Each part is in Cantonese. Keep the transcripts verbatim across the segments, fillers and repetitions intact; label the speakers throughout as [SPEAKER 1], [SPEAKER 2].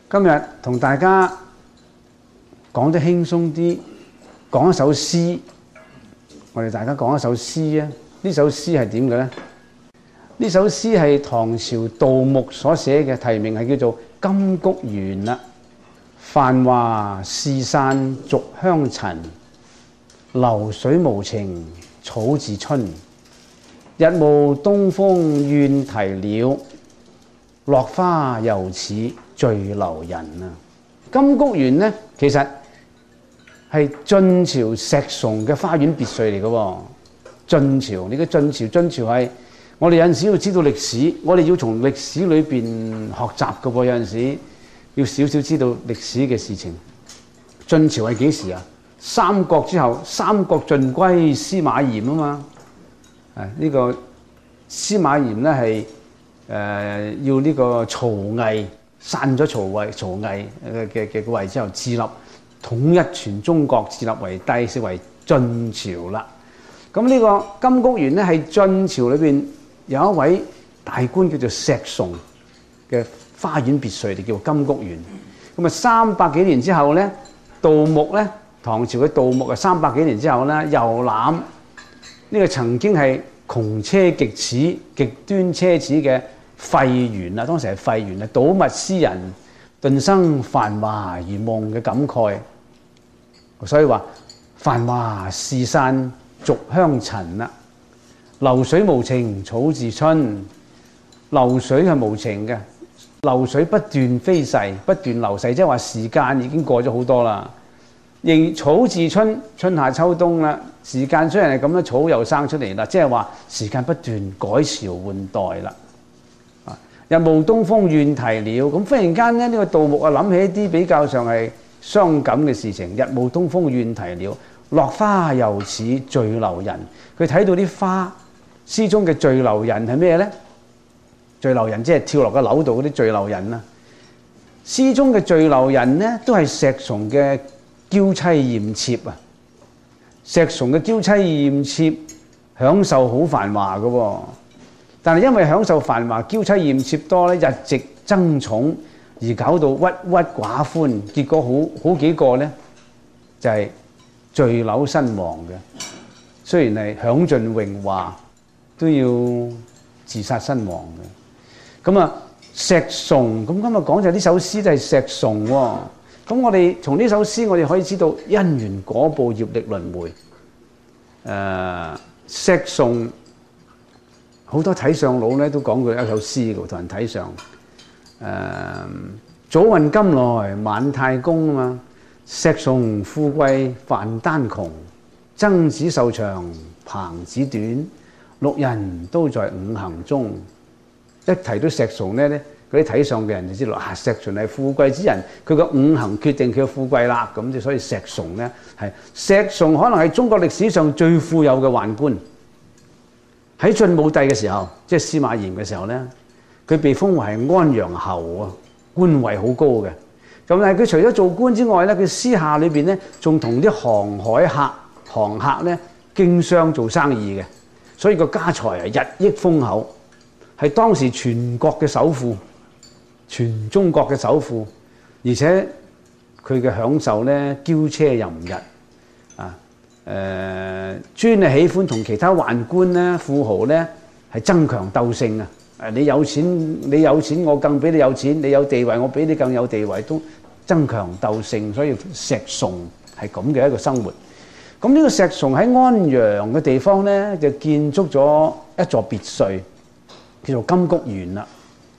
[SPEAKER 1] 今日同大家講得輕鬆啲，講一首詩。我哋大家講一首詩啊！呢首詩係點嘅咧？呢首詩係唐朝杜牧所寫嘅，題名係叫做《金谷園》啦。繁華事散續香塵，流水無情草自春。日暮東風怨啼鳥，落花又似醉留人啊！金谷園咧，其實係晉朝石崇嘅花園別墅嚟嘅喎。晉朝，你嘅晉朝，晉朝係我哋有陣時要知道歷史，我哋要從歷史裏邊學習嘅喎。有陣時要少少知道歷史嘅事情。晉朝係幾時啊？三國之後，三國盡歸司馬炎啊嘛。誒、這、呢個司馬炎咧係誒要呢個曹魏散咗曹魏，曹魏嘅嘅嘅位之後，自立統一全中國，自立為帝，是為晉朝啦。咁呢個金谷園咧係晉朝裏邊有一位大官叫做石崇嘅花園別墅，就叫金谷園。咁啊三百幾年之後咧，杜牧咧，唐朝嘅杜牧啊，三百幾年之後咧，遊覽呢個曾經係窮奢極侈、極端奢侈嘅廢園啊，當時係廢園啊，睹物思人，頓生繁華如夢嘅感慨。所以話繁華事散續香塵啦，流水無情草自春。流水係無情嘅，流水不斷飛逝，不斷流逝，即係話時間已經過咗好多啦。仍草自春，春夏秋冬啦，時間雖然係咁樣，草又生出嚟啦，即係話時間不斷改朝換代啦。啊，日暮東風怨啼鳥，咁忽然間咧，呢個杜牧啊諗起一啲比較上係傷感嘅事情。日暮東風怨啼鳥，落花又似醉留人。佢睇到啲花，詩中嘅醉留人係咩咧？醉留人即係跳落個樓度嗰啲醉留人啦。詩中嘅醉留人咧，都係石崇嘅嬌妻艷妾啊！石崇嘅嬌妻艷妾享受好繁華嘅喎，但係因為享受繁華、嬌妻艷妾多咧，日夕爭寵而搞到鬱鬱寡歡，結果好好幾個咧就係、是、墜樓身亡嘅。雖然係享盡榮華，都要自殺身亡嘅。咁啊，石崇咁今日講就呢首詩就係石崇喎。咁我哋從呢首詩，我哋可以知道因緣果報、業力輪迴。誒、呃，石崇好多睇相佬咧都講過一首詩嘅，同人睇相。誒、呃，早運今來晚太公啊嘛，石崇富貴范丹窮，曾子壽長彭子短，六人都在五行中。一提到石崇咧咧。嗰啲睇相嘅人就知道啊，石崇係富貴之人，佢個五行決定佢嘅富貴啦。咁就所以石崇咧係石崇可能係中國歷史上最富有嘅宦官。喺晉武帝嘅時候，即係司馬炎嘅時候咧，佢被封為係安陽侯啊，官位好高嘅。咁但係佢除咗做官之外咧，佢私下裏邊咧仲同啲航海客、航客咧經商做生意嘅，所以個家財啊日益豐厚，係當時全國嘅首富。全中國嘅首富，而且佢嘅享受咧驕奢淫逸啊！誒、呃，專係喜歡同其他宦官咧、富豪咧係爭強鬥勝啊！誒，你有錢，你有錢，我更比你有錢；你有地位，我比你更有地位，都爭強鬥勝。所以石崇係咁嘅一個生活。咁呢個石崇喺安陽嘅地方咧，就建築咗一座別墅，叫做金谷園啦。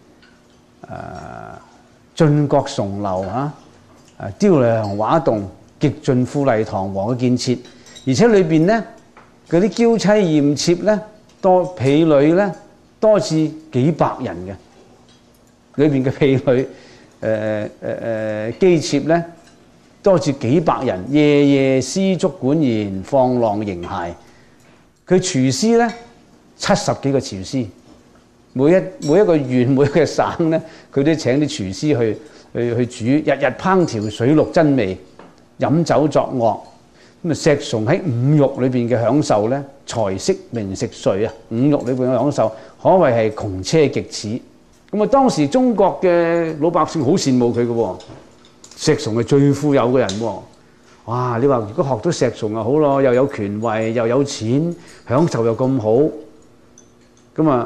[SPEAKER 1] 誒，晉國崇樓嚇，誒雕梁畫棟，極盡富麗堂皇嘅建設，而且裏邊咧嗰啲嬌妻艷妾咧多，婢女咧多至幾百人嘅，裏邊嘅婢女誒誒誒誒姬妾咧多至幾百人，夜夜絲竹管弦，放浪形骸。佢廚師咧七十幾個廚師。每一每一個縣每一個省咧，佢都請啲廚師去去去煮，日日烹調水陸珍味，飲酒作樂。咁啊，石崇喺五欲裏邊嘅享受咧，財色名食睡啊，五欲裏邊嘅享受可謂係窮奢極侈。 咁啊，當時中國嘅老百姓好羨慕佢嘅喎，石崇係最富有嘅人喎。哇！你話如果學到石崇就好咯，又有權位，又有錢，享受又咁好。咁啊，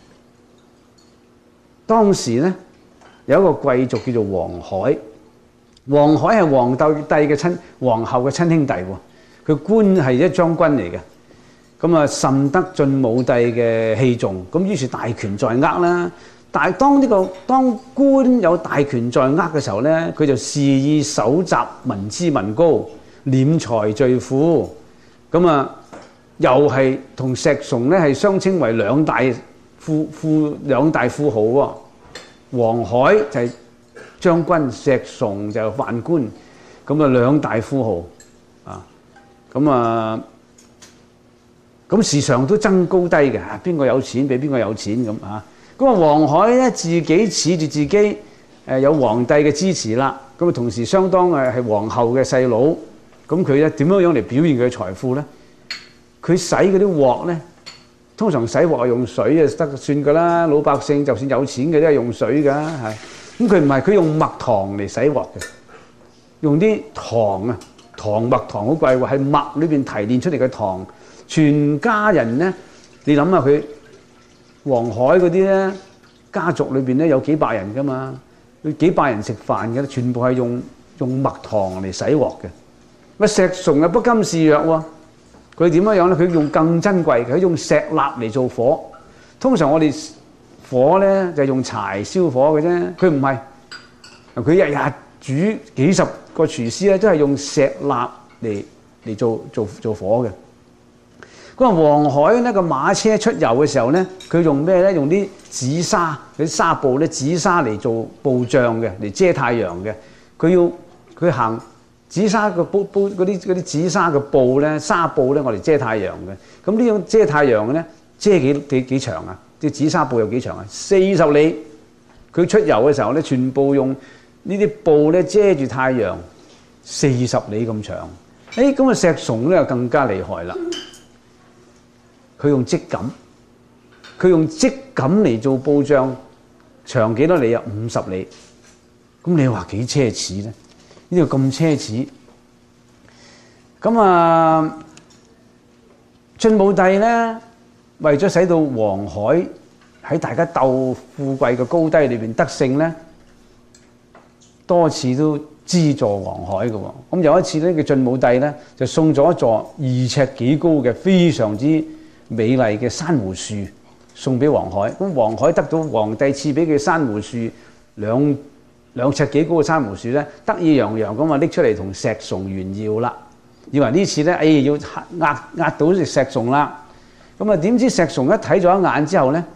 [SPEAKER 1] 當時咧有一個貴族叫做王海，王海係皇帝嘅親皇后嘅親兄弟喎。佢官係一將軍嚟嘅，咁啊甚得晉武帝嘅器重，咁於是大權在握啦。但係當呢個當官有大權在握嘅時候咧，佢就肆意搜集民脂民膏，斂財聚富。咁啊，又係同石崇咧係相稱為兩大富富兩大富豪喎。王海就係將軍，石崇就係宦官，咁啊兩大富豪啊。咁啊，咁時常都爭高低嘅，邊個有錢俾邊個有錢咁啊。咁啊，王海咧自己恃住自己誒有皇帝嘅支持啦，咁啊同時相當誒係皇后嘅細佬，咁佢咧點樣樣嚟表現佢嘅財富咧？佢洗嗰啲鑊咧，通常洗鑊係用水啊得算噶啦，老百姓就算有錢嘅都係用水噶，係。咁佢唔係，佢用蜜糖嚟洗鑊嘅，用啲糖啊，糖蜜糖好貴喎，係麥裏邊提煉出嚟嘅糖，全家人咧，你諗下佢。黃海嗰啲咧，家族裏邊咧有幾百人噶嘛，佢幾百人食飯嘅，全部係用用蜜糖嚟洗鑊嘅。乜石崇又不甘示弱喎，佢點樣樣咧？佢用更珍貴，佢用石蠟嚟做火。通常我哋火咧就係用柴燒火嘅啫，佢唔係，佢日日煮幾十個廚師咧都係用石蠟嚟嚟做做做火嘅。咁啊，黃海咧個馬車出遊嘅時候咧，佢用咩咧？用啲紫砂，啲紗布咧，紫砂嚟做布帳嘅，嚟遮太陽嘅。佢要佢行紫砂嘅布布嗰啲嗰啲紫砂嘅布咧，紗布咧，我哋遮太陽嘅。咁呢種遮太陽嘅咧，遮幾幾幾長啊？啲紫砂布有幾長啊？四十里。佢出遊嘅時候咧，全部用呢啲布咧遮住太陽，四十里咁長。誒，咁啊石崇咧就更加厲害啦。佢用織錦，佢用織錦嚟做布帳，長幾多里啊？五十里。咁你話幾奢侈咧？呢度咁奢侈。咁啊，晉武帝咧，為咗使到黃海喺大家鬥富貴嘅高低裏邊得勝咧，多次都資助黃海嘅喎。咁有一次咧，嘅晉武帝咧就送咗一座二尺幾高嘅非常之美麗嘅珊瑚樹送俾黃海，咁黃海得到皇帝賜俾佢珊瑚樹兩兩尺幾高嘅珊瑚樹咧，得意洋洋咁啊拎出嚟同石崇炫耀啦，以為呢次咧，哎要壓壓到石崇啦，咁啊點知石崇一睇咗一眼之後咧，誒、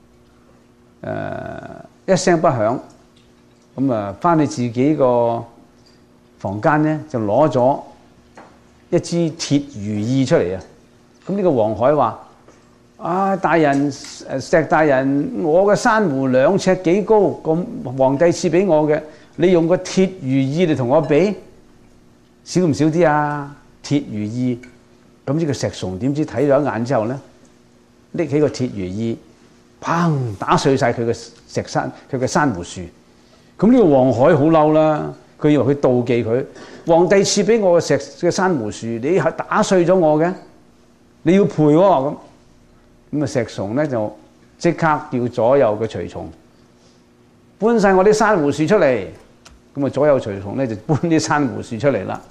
[SPEAKER 1] 呃、一聲不響，咁啊翻去自己個房間咧就攞咗一支鐵如意出嚟啊！咁呢個黃海話。啊！大人，誒石大人，我嘅珊瑚兩尺幾高，咁皇帝賜俾我嘅，你用個鐵如意嚟同我比，少唔少啲啊？鐵如意，咁呢個石崇點知睇咗一眼之後咧，拎起個鐵如意，砰打碎晒佢嘅石山，佢嘅珊瑚樹。咁呢個黃海好嬲啦，佢以為佢妒忌佢，皇帝賜俾我嘅石嘅珊瑚樹，你係打碎咗我嘅，你要賠喎咁。咁啊！石崇咧就即刻叫左右嘅隨從搬晒我啲珊瑚樹出嚟。咁啊，左右隨從咧就搬啲珊瑚樹出嚟啦。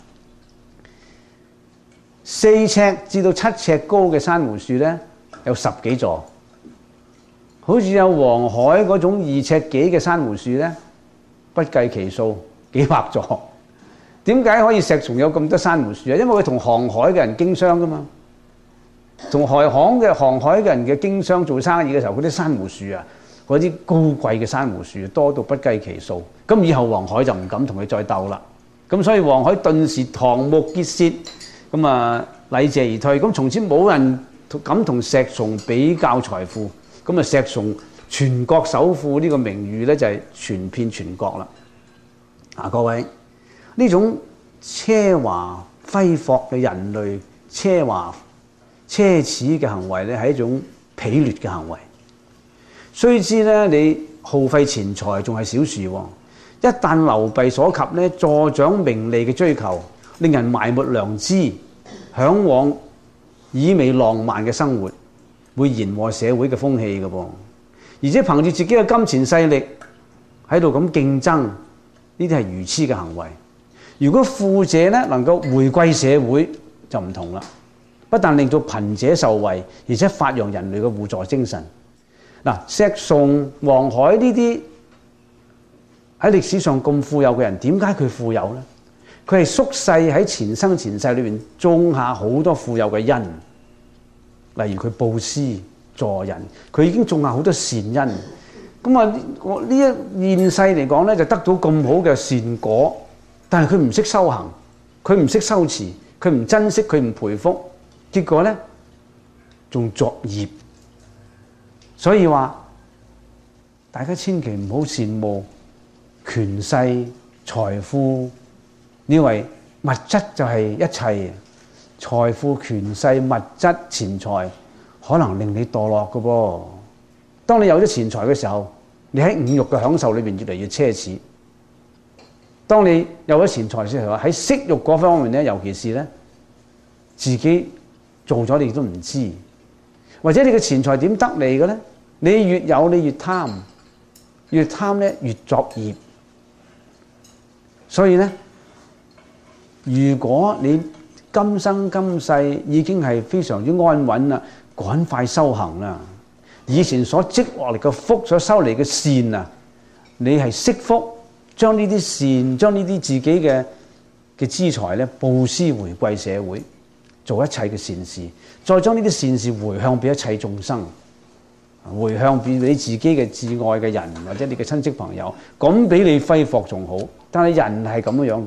[SPEAKER 1] 四尺至到七尺高嘅珊瑚樹咧有十幾座，好似有黃海嗰種二尺幾嘅珊瑚樹咧，不計其數，幾百座。點解可以石崇有咁多珊瑚樹啊？因為佢同航海嘅人經商噶嘛。同海航嘅航海嘅人嘅經商做生意嘅時候，嗰啲珊瑚樹啊，嗰啲高貴嘅珊瑚樹多到不計其數。咁以後黃海就唔敢同佢再鬥啦。咁所以黃海頓時瞠目結舌，咁啊禮謝而退。咁從此冇人敢同石崇比較財富。咁啊石崇全國首富呢個名譽咧就係傳遍全國啦。啊各位，呢種奢華揮霍嘅人類奢華奢侈嘅行為咧係一種鄙劣嘅行為。雖知咧你耗費錢財仲係小事喎，一旦流弊所及咧，助長名利嘅追求，令人埋沒良知，嚮往以媚浪漫嘅生活，會延禍社會嘅風氣嘅噃。而且憑住自己嘅金錢勢力喺度咁競爭，呢啲係愚痴嘅行為。如果富者咧能夠回歸社會，就唔同啦，不但令到貧者受惠，而且發揚人類嘅互助精神。嗱，石崇、黃海呢啲喺歷史上咁富有嘅人，點解佢富有呢？佢係宿世喺前生前世裏面種下好多富有嘅因，例如佢布施助人，佢已經種下好多善因。咁啊，我呢一現世嚟講咧，就得到咁好嘅善果，但係佢唔識修行，佢唔識修持，佢唔珍惜，佢唔培福，結果咧仲作業。所以話，大家千祈唔好羨慕權勢、財富，以為物質就係一切。財富、權勢、物質、錢財，可能令你墮落嘅噃。當你有咗錢財嘅時候，你喺五欲嘅享受裏邊越嚟越奢侈。當你有咗錢財嘅時候，喺色欲嗰方面咧，尤其是咧，自己做咗你都唔知。或者你嘅錢財點得嚟嘅咧？你越有你越貪，越貪咧越作業。所以咧，如果你今生今世已經係非常之安穩啦，趕快修行啦。以前所積落嚟嘅福，所收嚟嘅善啊，你係惜福，將呢啲善，將呢啲自己嘅嘅資財咧，布施回歸社會，做一切嘅善事，再將呢啲善事回向俾一切眾生，回向俾你自己嘅至愛嘅人，或者你嘅親戚朋友，咁比你揮霍仲好。但係人係咁樣嘅，誒、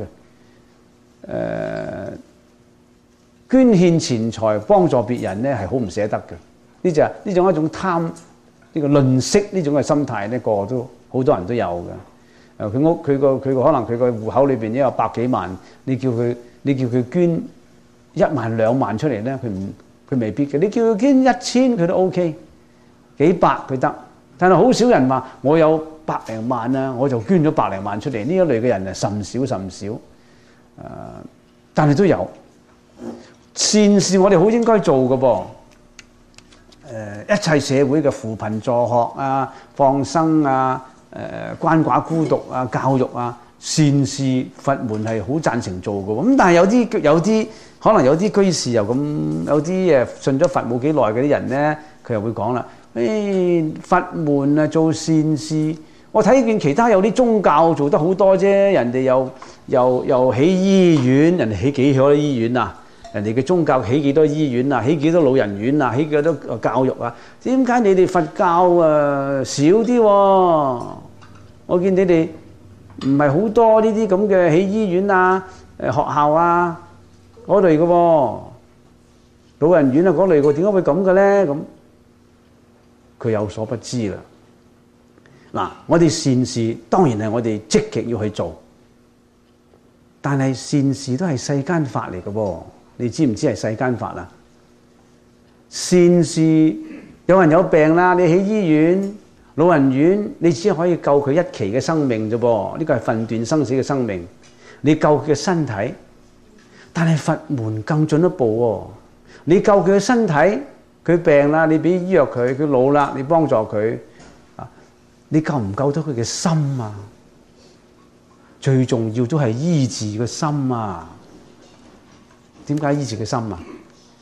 [SPEAKER 1] 呃，捐獻錢財幫助別人咧，係好唔捨得嘅。呢就呢種一種貪，呢、這個吝嗇呢種嘅心態咧，個個都好多人都有嘅。誒，佢屋佢個佢個可能佢個戶口裏邊有百幾萬，你叫佢你叫佢捐一萬兩萬出嚟咧，佢唔佢未必嘅。你叫佢捐一千，佢都 OK， 幾百佢得。但係好少人話我有百零萬啊，我就捐咗百零萬出嚟。呢一類嘅人啊，甚少甚少。誒、呃，但係都有善事，我哋好應該做嘅噃。誒、呃，一切社會嘅扶貧助學啊、放生啊、誒、呃、鰥寡孤獨啊、教育啊、善事佛門係好贊成做嘅。咁但係有啲有啲可能有啲居士又咁，有啲誒信咗佛冇幾耐嗰啲人咧，佢又會講啦。誒、哎，佛門啊做善事，我睇見其他有啲宗教做得好多啫，人哋又又又起醫院，人哋起幾多醫院啊？人哋嘅宗教起幾多醫院啊？起幾多老人院啊？起幾多教育啊？點解你哋佛教啊少啲？我見你哋唔係好多呢啲咁嘅起醫院啊、誒學校啊嗰類嘅喎，老人院啊嗰類嘅，點解會咁嘅咧？咁佢有所不知啦。嗱，我哋善事當然係我哋積極要去做，但係善事都係世間法嚟嘅噃。你知唔知係世間法啊？善事有人有病啦，你起醫院、老人院，你只可以救佢一期嘅生命啫噃。呢個係分段生死嘅生命，你救佢嘅身體。但係佛門更進一步喎，你救佢嘅身體，佢病啦，你俾醫藥佢；佢老啦，你幫助佢。啊，你救唔救到佢嘅心啊？最重要都係醫治個心啊！點解醫治佢心啊？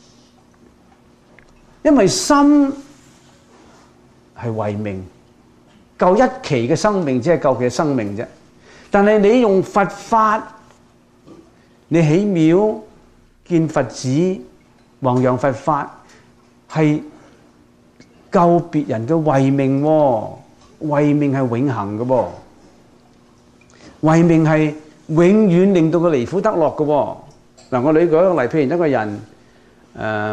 [SPEAKER 1] 因為心係慧命，救一期嘅生命只係救佢嘅生命啫。但係你用佛法，你起廟建佛寺、弘揚佛法，係救別人嘅慧命喎。慧命係永恆嘅噃，慧命係永遠令到佢離苦得樂嘅喎。嗱，我舉一個例，譬如一個人，誒、呃，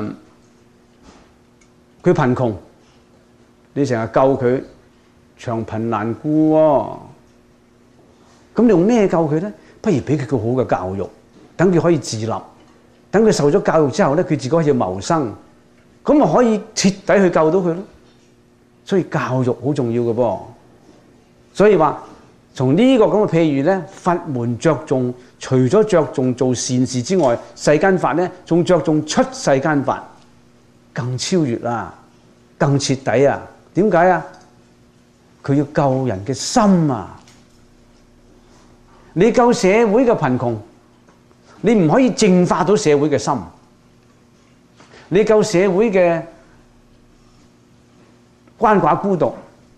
[SPEAKER 1] 佢貧窮，你成日救佢，長貧難顧喎。咁你用咩救佢咧？不如俾佢個好嘅教育，等佢可以自立，等佢受咗教育之後咧，佢自己可以謀生，咁咪可以徹底去救到佢咯。所以教育好重要嘅噃。 所以話從呢個咁嘅譬喻咧，佛門着重除咗着重做善事之外，世間法咧仲着重出世間法，更超越啦，更徹底啊！點解啊？佢要救人嘅心啊！你救社會嘅貧窮，你唔可以淨化到社會嘅心。你救社會嘅鰥寡孤獨，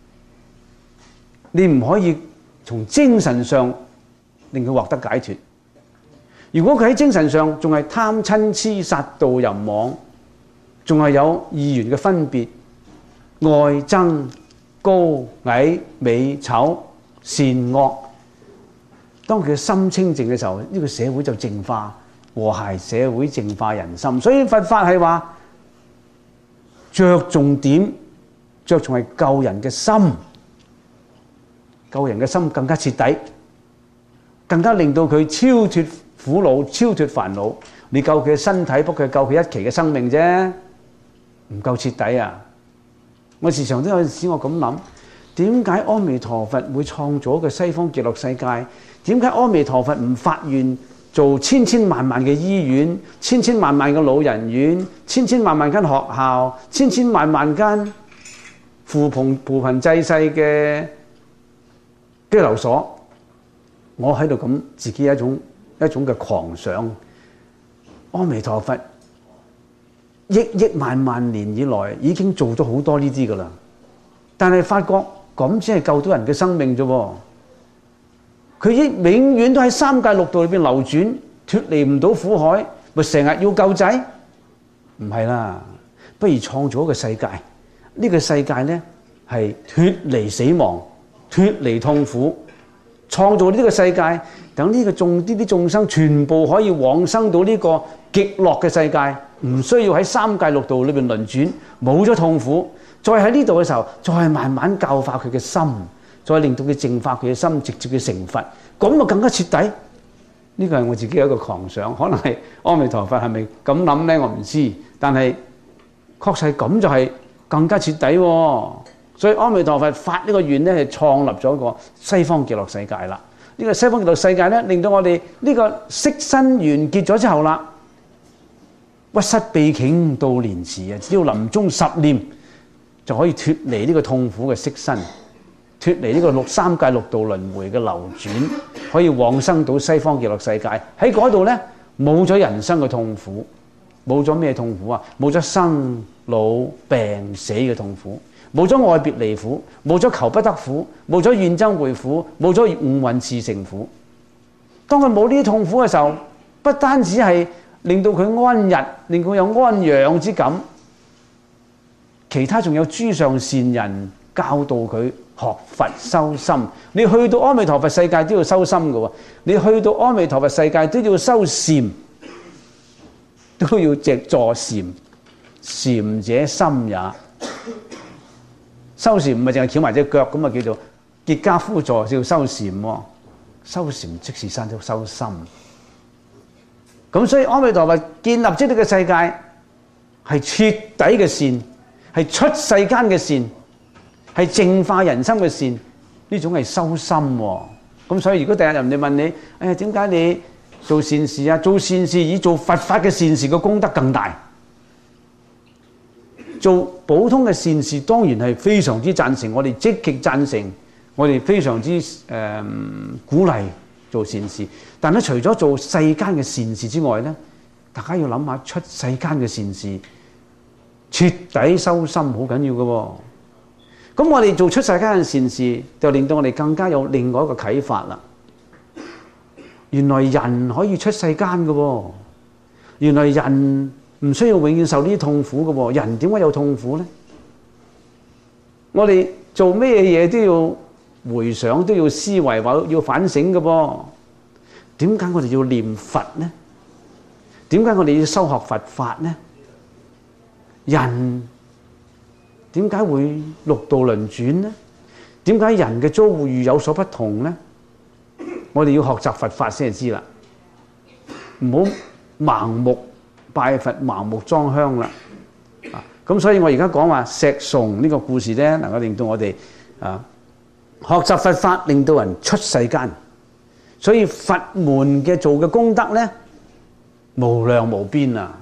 [SPEAKER 1] 你唔可以從精神上令佢獲得解脫。如果佢喺精神上仲係貪嗔痴殺盜淫妄，仲係有二元嘅分別，愛憎高矮美醜善惡，當佢嘅心清淨嘅時候，呢個社會就淨化和諧，社會淨化人心。所以佛法係話着重點，着重係救人嘅心，救人嘅心更加徹底，更加令到佢超脫苦惱、超脫煩惱。你救佢嘅身體，不過係救佢一期嘅生命啫，唔夠徹底啊！我時常都有陣時我咁諗，點解阿彌陀佛會創造一個西方極樂世界？點解阿彌陀佛唔發願做千千萬萬嘅醫院、千千萬萬嘅老人院、千千萬萬間學校、千千萬萬間扶貧扶貧濟世嘅拘留所？我喺度咁自己一種一種嘅狂想。阿彌陀佛億億萬萬年以來已經做咗好多呢啲噶啦，但係發覺咁先係救到人嘅生命啫喎。佢亦永遠都喺三界六道裏邊流轉，脫離唔到苦海，咪成日要救仔？唔係啦，不如創造一個世界，呢個世界咧係脫離死亡、脫離痛苦，創造呢個世界，等呢個眾呢啲眾生全部可以往生到呢個極樂嘅世界，唔需要喺三界六道裏邊輪轉，冇咗痛苦，再喺呢度嘅時候，再慢慢教化佢嘅心，再令到佢淨化佢嘅心，直接嘅成佛，咁就更加徹底。呢個係我自己一個狂想，可能係阿彌陀佛係咪咁諗咧？我唔知，但係確實咁就係更加徹底喎。所以阿彌陀佛發呢個願咧，係創立咗一個西方極樂世界啦。呢個西方極樂世界咧，令到我哋呢個色身完結咗之後啦，屈膝臂頃到蓮池啊！只要臨終十念就可以脫離呢個痛苦嘅色身，脫離呢個六三界六道輪迴嘅流轉，可以往生到西方極樂世界。喺嗰度咧，冇咗人生嘅痛苦，冇咗咩痛苦啊？冇咗生老病死嘅痛苦，冇咗愛別離苦，冇咗求不得苦，冇咗怨憎會苦，冇咗五蘊熾盛苦。當佢冇呢啲痛苦嘅時候，不單止係令到佢安逸，令佢有安養之感，其他仲有諸上善人教導佢學佛修心。你去到阿彌陀佛世界都要修心嘅喎，你去到阿彌陀佛世界都要修禪，都要藉坐禪。禪者心也，修禪唔係淨係翹埋隻腳咁啊，叫做結跏趺坐，叫修禪喎。修禪即是生咗修心。咁所以阿彌陀佛建立即呢個世界係徹底嘅善，係出世間嘅善，係淨化人心嘅善，呢種係修心喎。咁所以如果第日人哋問你，誒點解你做善事啊？做善事以做佛法嘅善事嘅功德更大。做普通嘅善事當然係非常之贊成，我哋積極贊成，我哋非常之誒、呃、鼓勵做善事。但係除咗做世間嘅善事之外咧，大家要諗下出世間嘅善事，徹底修心好緊要嘅喎。咁我哋做出世間嘅善事，就令到我哋更加有另外一個啟發啦。原來人可以出世間嘅喎，原來人唔需要永遠受呢啲痛苦嘅喎。人點解有痛苦咧？我哋做咩嘢都要回想，都要思維，或要反省嘅噃。點解我哋要念佛咧？點解我哋要修學佛法咧？人點解會六道輪轉咧？點解人嘅遭遇有所不同咧？我哋要學習佛法先係知啦，唔好盲目拜佛、盲目裝香啦。啊，咁所以我而家講話石崇呢個故事咧，能夠令到我哋啊學習佛法令到人出世間，所以佛門嘅做嘅功德咧無量無邊啊！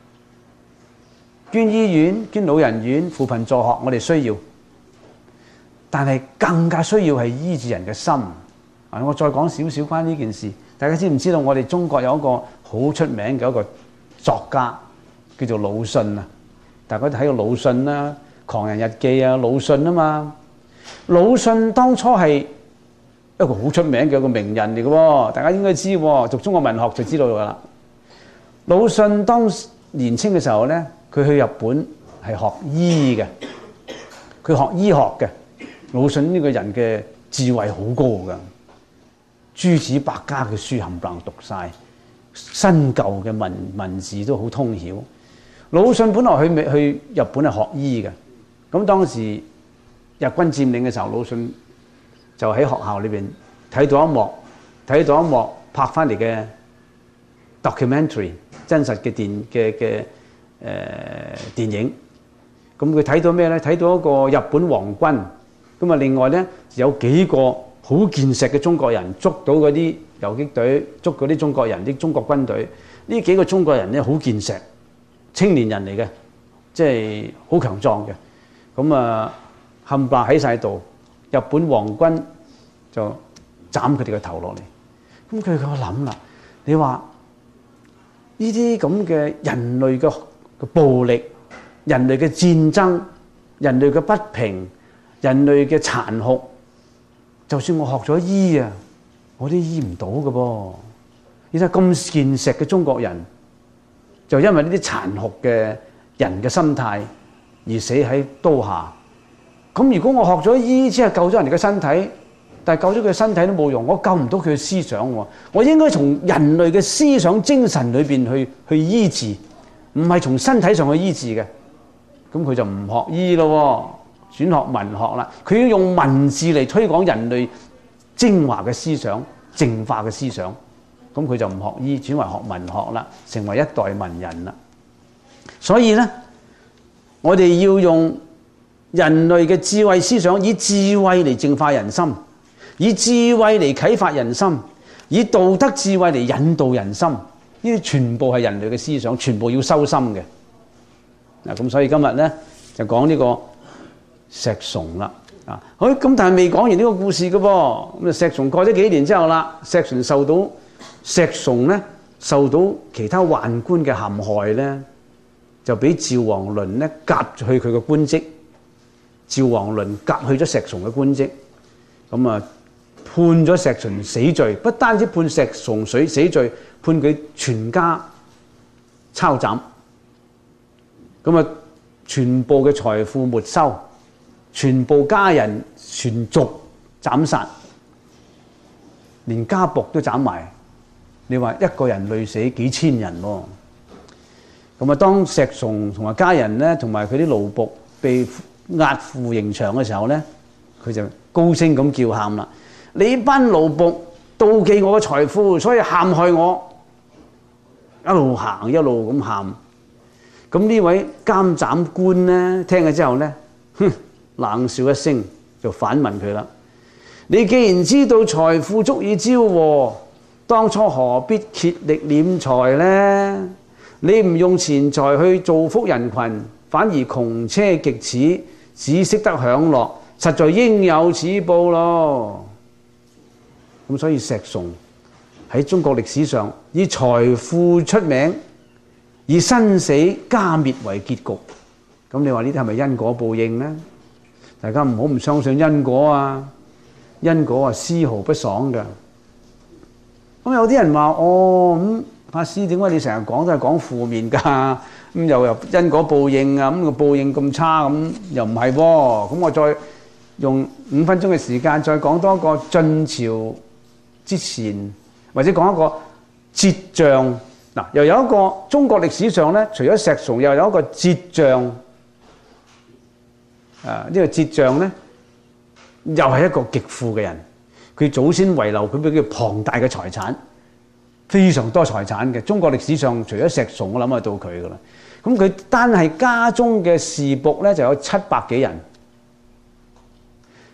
[SPEAKER 1] 捐醫院、捐老人院、扶貧助學，我哋需要，但係更加需要係醫治人嘅心。啊，我再講少少關於呢件事，大家知唔知道？我哋中國有一個好出名嘅一個作家叫做魯迅啊！大家都睇過魯迅啦，《狂人日記》啊，魯迅啊嘛。魯迅當初係一個好出名嘅一個名人嚟嘅喎，大家應該知喎，讀中國文學就知道㗎啦。魯迅當年青嘅時候咧，佢去日本係學醫嘅，佢學醫學嘅。魯迅呢個人嘅智慧好高㗎，諸子百家嘅書冚唪唥讀晒，新舊嘅文文字都好通曉。魯迅本來去去日本係學醫嘅，咁當時日軍佔領嘅時候，魯迅就喺學校裏邊睇到一幕，睇到一幕拍翻嚟嘅 documentary 真實嘅電嘅嘅誒電影。咁佢睇到咩咧？睇到一個日本皇軍。咁啊，另外咧有幾個好健碩嘅中國人捉到嗰啲游擊隊，捉嗰啲中國人，啲中國軍隊。呢幾個中國人咧好健碩，青年人嚟嘅，即係好強壯嘅。咁啊〜冚唪唥喺晒度，日本皇軍就斬佢哋個頭落嚟。咁佢佢諗啦，你話呢啲咁嘅人類嘅嘅暴力、人類嘅戰爭、人類嘅不平、人類嘅殘酷，就算我學咗醫啊，我都醫唔到㗎噃。你睇咁健碩嘅中國人，就因為呢啲殘酷嘅人嘅心態而死喺刀下。咁如果我學咗醫，只係救咗人哋嘅身體，但係救咗佢身體都冇用，我救唔到佢嘅思想喎。我應該從人類嘅思想精神裏邊去去醫治，唔係從身體上去醫治嘅。咁佢就唔學醫咯，轉學文學啦。佢要用文字嚟推廣人類精華嘅思想、淨化嘅思想。咁佢就唔學醫，轉為學文學啦，成為一代文人啦。所以咧，我哋要用人類嘅智慧思想，以智慧嚟淨化人心，以智慧嚟啟發人心，以道德智慧嚟引導人心。呢啲全部係人類嘅思想，全部要修心嘅。嗱，咁所以今日咧就講呢個石崇啦。啊，好，咁但係未講完呢個故事嘅噃。咁啊，石崇過咗幾年之後啦，石崇受到石崇咧受到其他宦官嘅陷害咧，就俾趙王倫咧革去佢嘅官職。趙王倫革去咗石崇嘅官職，咁啊判咗石崇死罪，不單止判石崇死死罪，判佢全家抄斬，咁啊全部嘅財富沒收，全部家人全族斬殺，連家僕都斬埋。你話一個人累死幾千人喎？咁啊，當石崇同埋家人咧，同埋佢啲奴僕被押赴刑場嘅時候咧，佢就高聲咁叫喊啦！你班奴僕妒忌我嘅財富，所以陷害我。一路行一路咁喊。咁呢位監斬官咧，聽咗之後咧，哼，冷笑一聲，就反問佢啦：你既然知道財富足以招禍，當初何必竭力斂財咧？你唔用錢財去造福人群，反而窮奢極侈，只識得享樂，實在應有此報咯。咁所以石崇喺中國歷史上以財富出名，以生死家滅為結局。咁你話呢啲係咪因果報應呢？大家唔好唔相信因果啊！因果啊，絲毫不爽㗎。咁有啲人話：哦，咁法師點解你成日講都係講負面㗎？咁又又因果報應啊！咁個報應咁差，咁又唔係喎。咁我再用五分鐘嘅時間，再講多一個晉朝之前，或者講一個浙將。嗱，又有一個中國歷史上咧，除咗石崇，又有一個浙將。啊，呢個浙將咧，又係一個極富嘅人。佢祖先遺留佢俾佢龐大嘅財產，非常多財產嘅。中國歷史上除咗石崇，我諗係到佢噶啦。咁佢單係家中嘅士僕咧就有七百幾人。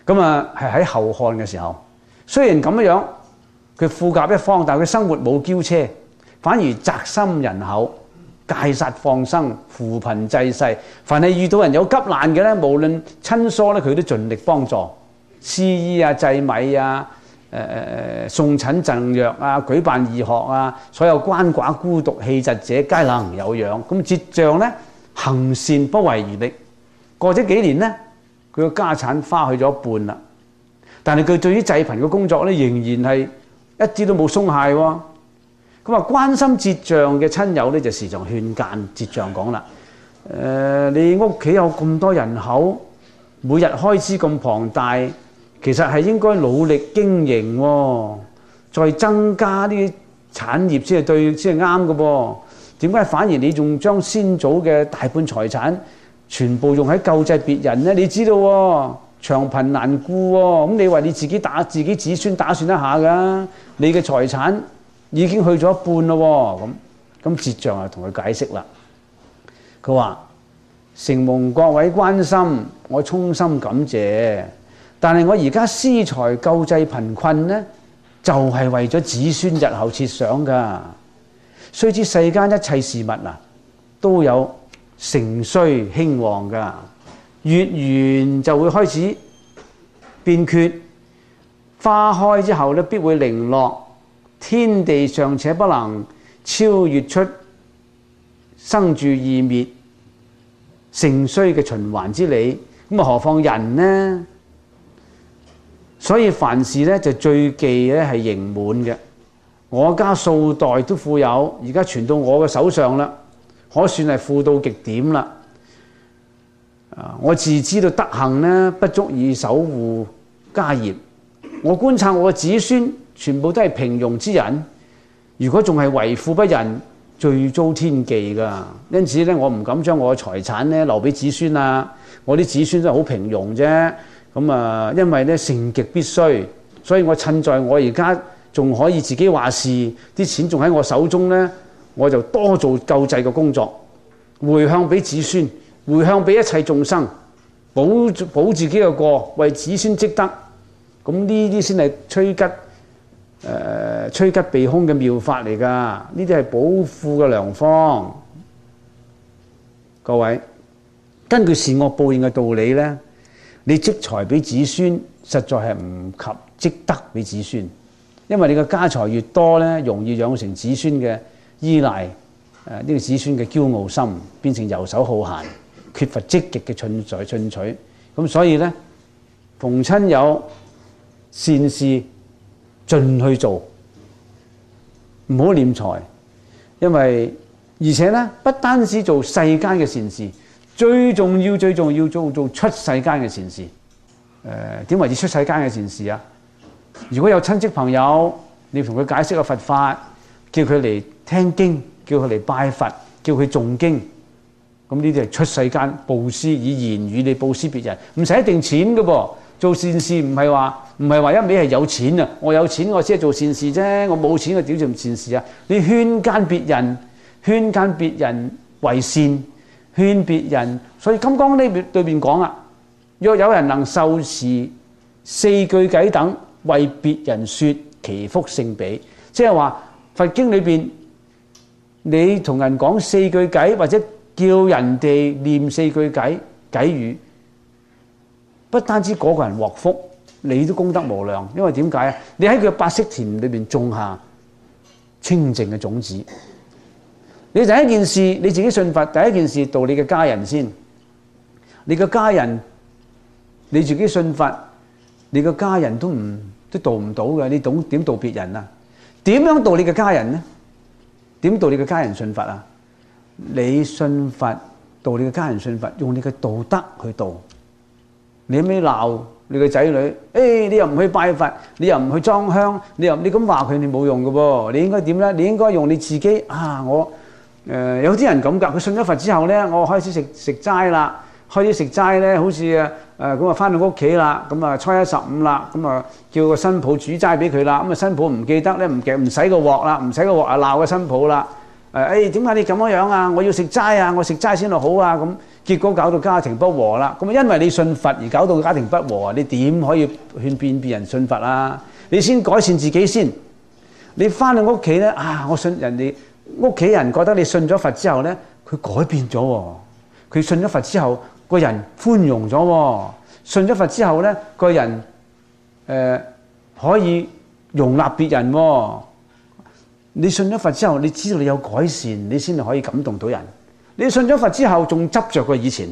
[SPEAKER 1] 咁啊係喺後漢嘅時候，雖然咁樣，佢富甲一方，但係佢生活冇驕奢，反而宅心仁厚，戒殺放生，扶貧濟世。凡係遇到人有急難嘅咧，無論親疏咧，佢都盡力幫助，施衣啊、祭米啊、誒誒誒送診贈藥啊、舉辦義學啊，所有鰥寡孤獨氣疾者皆能有養。咁節丈咧行善不遺餘力，過咗幾年咧，佢個家產花去咗一半啦。但係佢對於濟貧嘅工作咧，仍然係一啲都冇鬆懈喎。咁啊，關心節丈嘅親友咧，就時常勸諫節丈講啦：誒、呃，你屋企有咁多人口，每日開支咁龐大，其實係應該努力經營喎，再增加啲產業先係對，先係啱嘅噃。點解反而你仲將先祖嘅大半財產全部用喺救濟別人咧？你知道喎，長貧難顧喎，咁你為你自己打自己子孫打算一下㗎，你嘅財產已經去咗一半咯喎，咁咁節丈啊同佢解釋啦。佢話：承蒙各位關心，我衷心感謝。但係我而家施財救濟貧困呢，就係、是、為咗子孫日後設想㗎。須知世間一切事物啊，都有盛衰興旺㗎。月圓就會開始變缺，花開之後咧，必會零落。天地尚且不能超越出生住異滅、盛衰嘅循環之理，咁啊何況人呢？所以凡事咧就最忌咧係盈滿嘅。我家數代都富有，而家傳到我嘅手上啦，可算係富到極點啦。我自知道德行呢不足以守護家業，我觀察我嘅子孫全部都係平庸之人，如果仲係為富不仁，最遭天忌㗎。因此咧，我唔敢將我嘅財產咧留俾子孫啊。我啲子孫都係好平庸啫。咁啊，因為咧盛極必衰，所以我趁在我而家仲可以自己話事，啲錢仲喺我手中咧，我就多做救濟嘅工作，回向俾子孫，回向俾一切眾生，保保自己嘅過，為子孫積德。咁呢啲先係趨吉。誒、呃、趨吉避凶嘅妙法嚟㗎，呢啲係保富嘅良方。各位，根據善惡報應嘅道理咧，你積財俾子孫，實在係唔及積德俾子孫，因為你嘅家財越多咧，容易養成子孫嘅依賴，誒、呃、呢、這個子孫嘅驕傲心，變成遊手好閒，缺乏積極嘅進取進取。咁所以咧，逢親有善事，盡去做，唔好斂財，因為而且咧，不單止做世間嘅善事，最重要最重要做做出世間嘅善事。誒、呃，點為之出世間嘅善事啊？如果有親戚朋友，你同佢解釋個佛法，叫佢嚟聽經，叫佢嚟拜佛，叫佢誦經，咁呢啲係出世間布施，以言語嚟布施別人，唔使一定錢㗎噃。做善事唔係話唔係話一味係有錢啊！我有錢我先係做善事啫，我冇錢我點做善事啊？你勸諫別人，勸諫別人為善，勸別人。所以《金剛經》呢裏邊講啊，若有人能受持四句偈等，為別人說，其福勝彼。即係話佛經裏邊，你同人講四句偈，或者叫人哋念四句偈偈語。不單止嗰個人獲福，你都功德無量。因為點解啊？你喺佢白色田裏邊種下清淨嘅種子。你第一件事你自己信佛，第一件事度你嘅家人先。你嘅家人你自己信佛，你嘅家人都唔都度唔到嘅。你懂點度別人啊？點樣度你嘅家人呢？點度你嘅家人信佛啊？你信佛度你嘅家人信佛，用你嘅道德去度。你有咩鬧你個仔女？誒、哎，你又唔去拜佛，你又唔去裝香，你又你咁話佢，你冇用嘅噃。你應該點咧？你應該用你自己啊！我誒、呃、有啲人咁㗎，佢信咗佛之後咧，我開始食食齋啦，開始食齋咧，好似誒誒咁啊，翻、呃、到屋企啦，咁啊初一十五啦，咁啊叫個新抱煮齋俾佢啦，咁啊新抱唔記得咧，唔記唔使個鑊啦，唔使個鑊啊鬧個新抱啦。誒誒點解你咁樣啊？我要食齋啊！我食齋先落好啊！咁結果搞到家庭不和啦。咁因為你信佛而搞到家庭不和啊，你點可以勸變別人信佛啊？你先改善自己先。你翻到屋企咧啊，我信人哋屋企人覺得你信咗佛之後咧，佢改變咗喎。佢信咗佛之後，個人寬容咗喎。信咗佛之後咧，個人誒、呃、可以容納別人喎。你信咗佛之後，你知道你有改善，你先至可以感動到人。你信咗佛之後，仲執着過以前，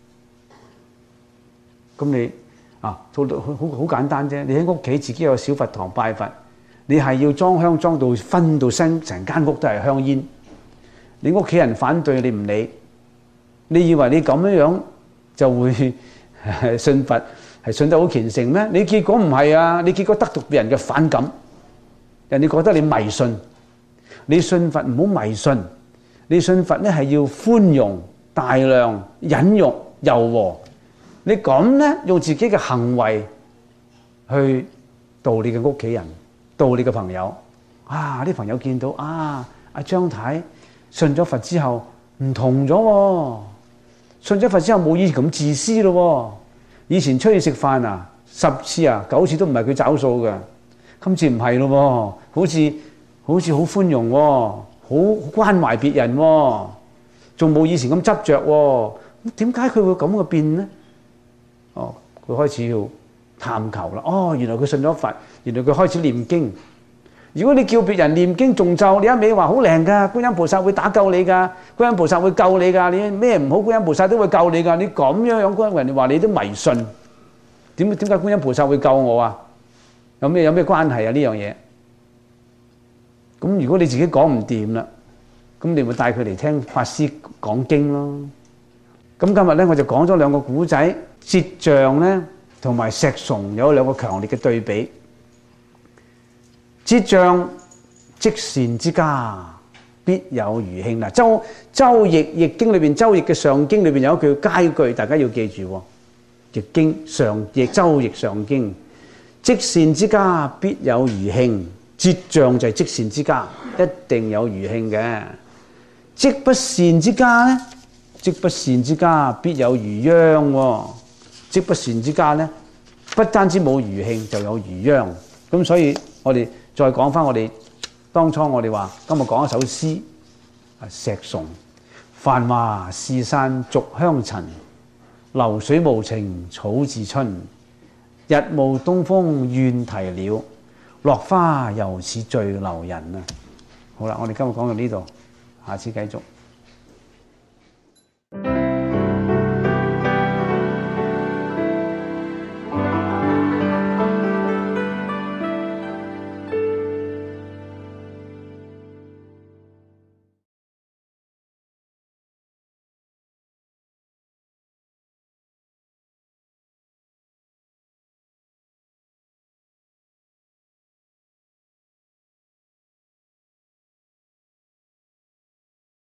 [SPEAKER 1] 咁你啊，做到好好好簡單啫。你喺屋企自己有小佛堂拜佛，你係要裝香裝到熏到身，成間屋都係香煙。你屋企人反對你唔理，你以為你咁樣樣就會信佛係信得好虔誠咩？你結果唔係啊！你結果得到別人嘅反感，人哋覺得你迷信。你信佛唔好迷信，你信佛咧係要寬容、大量、忍辱、柔和。你咁咧用自己嘅行為去度你嘅屋企人，度你嘅朋友。啊！啲朋友見到啊，阿張太信咗佛之後唔同咗喎，信咗佛之後冇以前咁自私咯喎。以前出去食飯啊，十次啊九次都唔係佢找數嘅，今次唔係咯喎，好似〜好似好寬容喎，好關懷別人喎，仲冇以前咁執着喎。點解佢會咁嘅變呢？哦，佢開始要探求啦。哦，原來佢信咗佛，原來佢開始念經。如果你叫別人念經誦咒，你一味話好靈㗎，觀音菩薩會打救你㗎，觀音菩薩會救你㗎，你咩唔好觀音菩薩都會救你㗎。你咁樣樣講，人哋話你都迷信。點點解觀音菩薩會救我啊？有咩有咩關係啊？呢樣嘢？咁如果你自己講唔掂啦，咁你咪帶佢嚟聽法師講經咯。咁今日咧我就講咗兩個古仔，折像咧同埋石崇有兩個強烈嘅對比。折像積善之家必有餘慶嗱，周周易易經裏邊，周易嘅上經裏邊有一句佳句，大家要記住喎。易經上易周易上經，積善之家必有餘慶。折像就係積善之家，一定有餘慶嘅。積不善之家咧，積不善之家必有餘殃喎。積不善之家咧，不單止冇餘慶，就有餘殃。咁所以我哋再講翻我哋當初我哋話，今日講一首詩，啊石崇。繁華是散逐香塵，流水無情草自春。日暮東風怨啼鳥，落花猶似醉留人啊！好啦，我哋今日講到呢度，下次繼續。